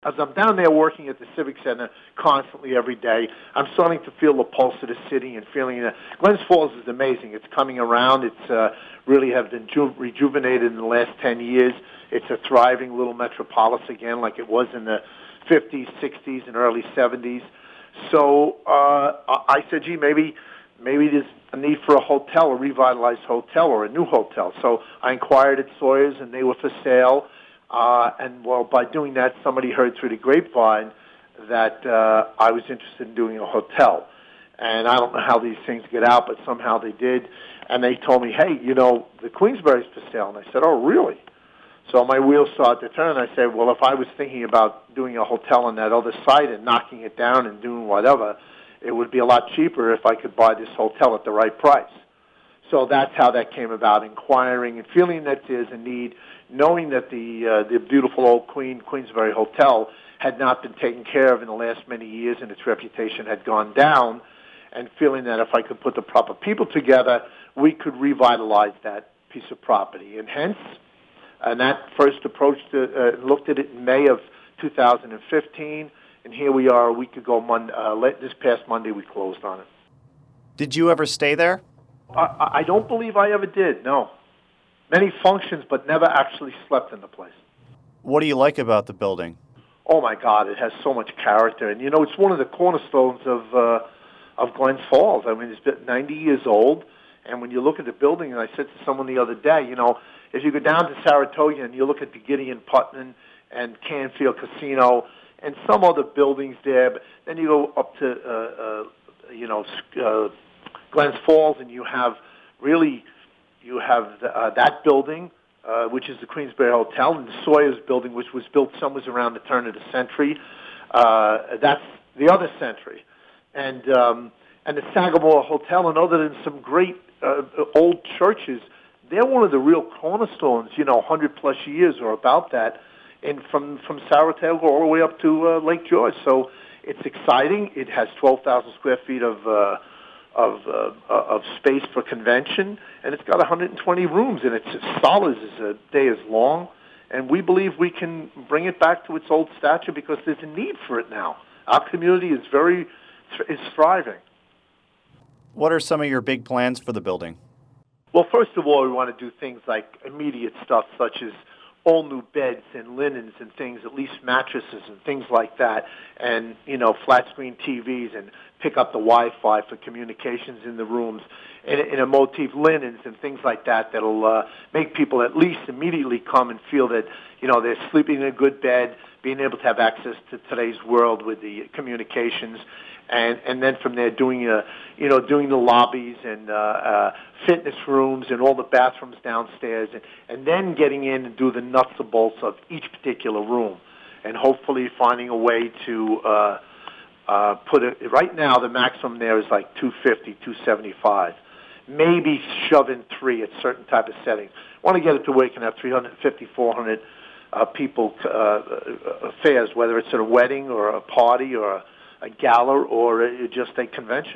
As I'm down there working at the Civic Center constantly every day, I'm starting to feel the pulse of the city and feeling that Glens Falls is amazing. It's coming around. It's really have been rejuvenated in the last 10 years. It's a thriving little metropolis again like it was in the 50s, 60s, and early 70s. So I said, gee, maybe there's a need for a hotel, a revitalized hotel, or a new hotel. So I inquired at Sawyer's, and they were for sale. And well, by doing that, somebody heard through the grapevine that I was interested in doing a hotel. And I don't know how these things get out, but somehow they did. And they told me, hey, the Queensbury's for sale. And I said, oh, really? So my wheels started to turn. I said, well, if I was thinking about doing a hotel on that other site and knocking it down and doing whatever, it would be a lot cheaper if I could buy this hotel at the right price. So that's how that came about, inquiring and feeling that there's a need, knowing that the beautiful old Queensbury Hotel had not been taken care of in the last many years and its reputation had gone down, and feeling that if I could put the proper people together, we could revitalize that piece of property. And hence, and that first approached looked at it in May of 2015, and here we are a week ago, this past Monday, we closed on it. Did you ever stay there? I don't believe I ever did, no. Many functions, but never actually slept in the place. What do you like about the building? Oh, my God, it has so much character. And, it's one of the cornerstones of Glens Falls. I mean, it's been 90 years old, and when you look at the building, and I said to someone the other day, if you go down to Saratoga and you look at the Gideon Putnam and Canfield Casino and some other buildings there, but then you go up to, Glens Falls, and you have that building, which is the Queensbury Hotel, and the Sawyer's building, which was built somewhere around the turn of the century. That's the other century. And the Sagamore Hotel, and other than some great old churches, they're one of the real cornerstones, 100-plus years or about that, and from Saratoga all the way up to Lake George. So it's exciting. It has 12,000 square feet of space for convention, and it's got 120 rooms, and it's as solid as a day is long. And we believe we can bring it back to its old stature because there's a need for it now. Our community is thriving. What are some of your big plans for the building? Well, first of all, we want to do things like immediate stuff such as all new beds and linens and things, at least mattresses and things like that, and, flat screen TVs, and pick up the Wi-Fi for communications in the rooms, in a motif linens and things like that that'll make people at least immediately come and feel that, they're sleeping in a good bed, being able to have access to today's world with the communications, and then from there doing the lobbies and fitness rooms and all the bathrooms downstairs, and then getting in and do the nuts and bolts of each particular room, and hopefully finding a way to put it. Right now, the maximum there is like 250, 275. Maybe shove in 3 at certain type of settings. Want to get it to where you can have 350, 400 people affairs, whether it's at a wedding or a party or a gala or just a convention.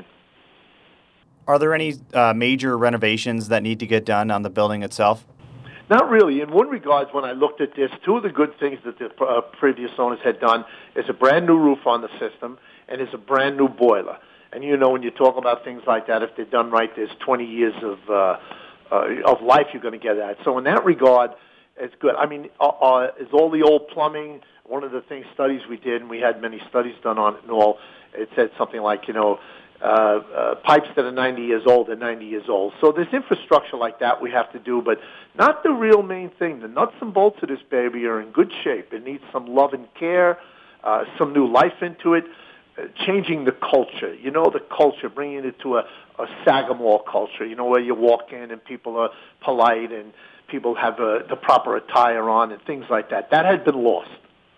Are there any major renovations that need to get done on the building itself? Not really. In one regard, when I looked at this, 2 of the good things that the previous owners had done is a brand new roof on the system and is a brand new boiler. And when you talk about things like that, if they're done right, there's 20 years of life you're going to get at. So in that regard, it's good. I mean, is all the old plumbing? One of the studies we did, and we had many studies done on it and all, it said something like, pipes that are 90 years old are 90 years old. So there's infrastructure like that we have to do, but not the real main thing. The nuts and bolts of this baby are in good shape. It needs some love and care, some new life into it, changing the culture. The culture, bringing it to a Sagamore culture, where you walk in and people are polite and people have the proper attire on and things like that. That had been lost.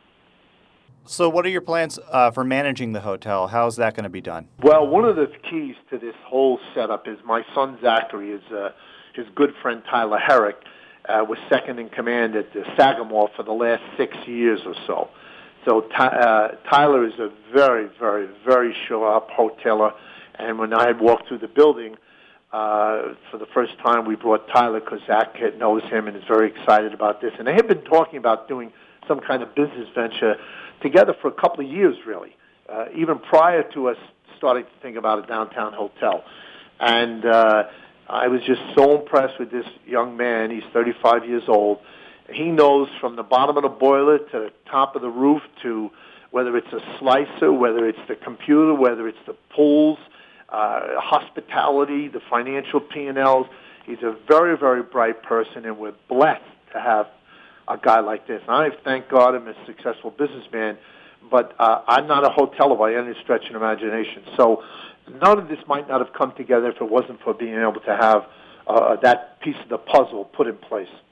So what are your plans for managing the hotel? How is that going to be done? Well, one of the keys to this whole setup is my son Zachary, his good friend Tyler Herrick, was second in command at the Sagamore for the last 6 years or so. So Tyler is a very, very, very sharp hoteler, and when I had walked through the building for the first time, we brought Tyler because Zach knows him and is very excited about this. And they had been talking about doing some kind of business venture together for a couple of years, really, even prior to us starting to think about a downtown hotel. And I was just so impressed with this young man. He's 35 years old. He knows from the bottom of the boiler to the top of the roof, to whether it's a slicer, whether it's the computer, whether it's the pools, hospitality, the financial P&Ls. He's a very, very bright person, and we're blessed to have a guy like this. And I thank God I'm a successful businessman, but I'm not a hoteler by any stretch of imagination. So none of this might not have come together if it wasn't for being able to have that piece of the puzzle put in place.